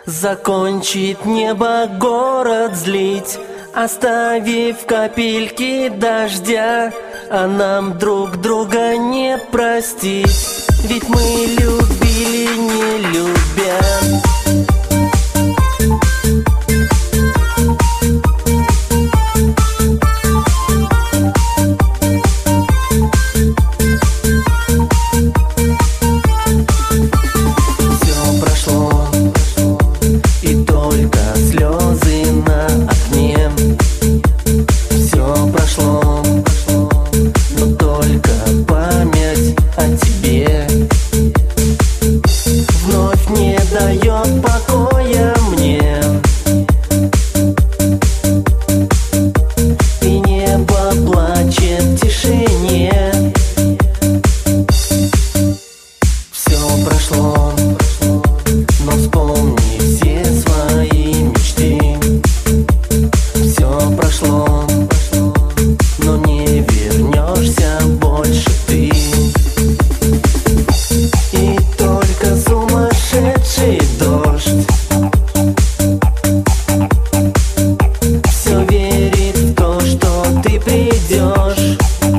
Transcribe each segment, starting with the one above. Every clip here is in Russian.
Закончит небо город злить, оставив капельки дождя. А нам друг друга не простить, ведь мы любили, не любя. Дает покоя мне, и небо плачет в тишине. Все прошло, но вспомни все свои мечты. Все прошло, но не вернешься больше ты. И только сумасшедший дождь все верит в то, что ты придешь.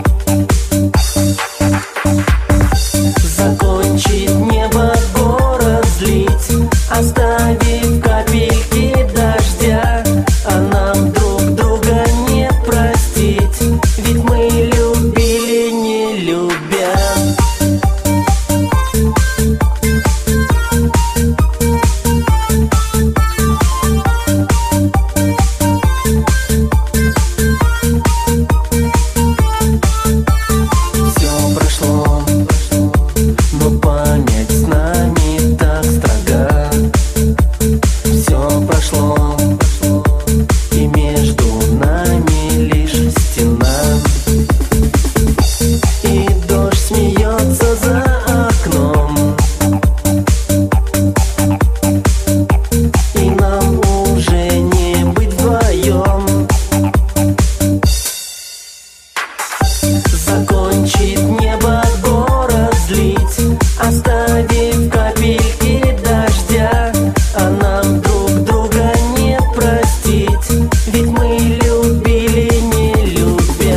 Закончит небо город злить, оставив капельки дождя. А нам друг друга не простить, ведь мы любили, не любя. Закончит небо город злить, оставив капельки дождя. А нам друг друга не простить, ведь мы любили, не любя.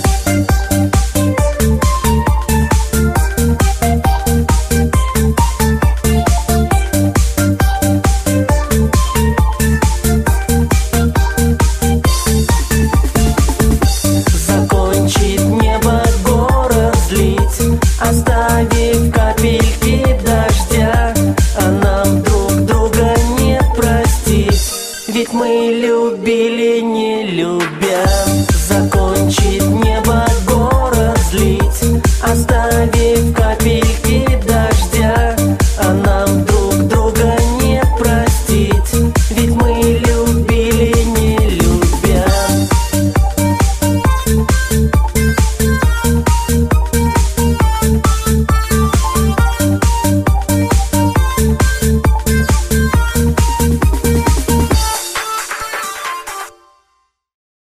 Закончит небо город злить, оставив капельки дождя. А нам друг друга не простить, ведь мы любили, не